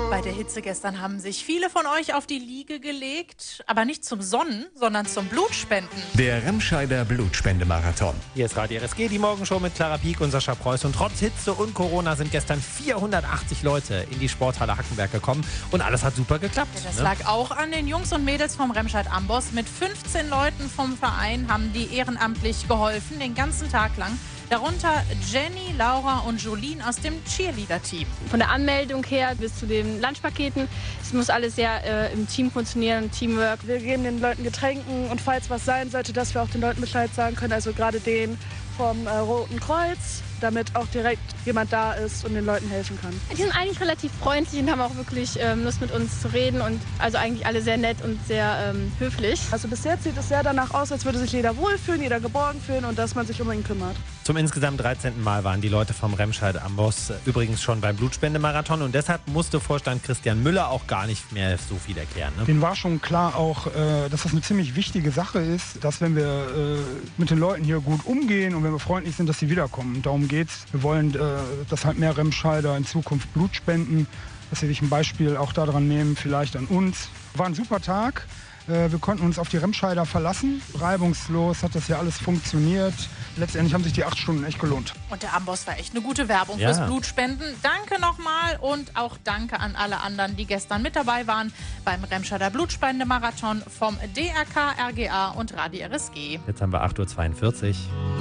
Bei der Hitze gestern haben sich viele von euch auf die Liege gelegt, aber nicht zum Sonnen, sondern zum Blutspenden. Der Remscheider Blutspendemarathon. Hier ist Radio RSG, die Morgenshow mit Clara Pieck und Sascha Preuß. Und trotz Hitze und Corona sind gestern 480 Leute in die Sporthalle Hackenberg gekommen. Und alles hat super geklappt. Ja, das lag auch an den Jungs und Mädels vom Remscheid Amboss. Mit 15 Leuten vom Verein haben die ehrenamtlich geholfen, den ganzen Tag lang. Darunter Jenny, Laura und Jolene aus dem Cheerleader-Team. Von der Anmeldung her bis zu den Lunchpaketen. Es muss alles sehr im Team funktionieren, Teamwork. Wir geben den Leuten Getränken und falls was sein sollte, dass wir auch den Leuten Bescheid sagen können. Also gerade den vom Roten Kreuz, damit auch direkt jemand da ist und den Leuten helfen kann. Die sind eigentlich relativ freundlich und haben auch wirklich Lust mit uns zu reden. Und also eigentlich alle sehr nett und sehr höflich. Also bis jetzt sieht es sehr danach aus, als würde sich jeder wohlfühlen, jeder geborgen fühlen und dass man sich um ihn kümmert. Zum insgesamt 13. Mal waren die Leute vom Remscheid Amboss übrigens schon beim Blutspendemarathon. Und deshalb musste Vorstand Christian Müller auch gar nicht mehr so viel erklären. Ne? Denen war schon klar auch, dass das eine ziemlich wichtige Sache ist, dass wenn wir mit den Leuten hier gut umgehen und wenn wir freundlich sind, dass sie wiederkommen. Und darum geht's. Wir wollen, dass halt mehr Remscheider in Zukunft Blut spenden, dass sie sich ein Beispiel auch daran nehmen, vielleicht an uns. War ein super Tag. Wir konnten uns auf die Remscheider verlassen. Reibungslos hat das ja alles funktioniert. Letztendlich haben sich die 8 Stunden echt gelohnt. Und der Amboss war echt eine gute Werbung fürs Blutspenden. Danke nochmal und auch danke an alle anderen, die gestern mit dabei waren beim Remscheider Blutspendemarathon vom DRK, RGA und Radio RSG. Jetzt haben wir 8.42 Uhr.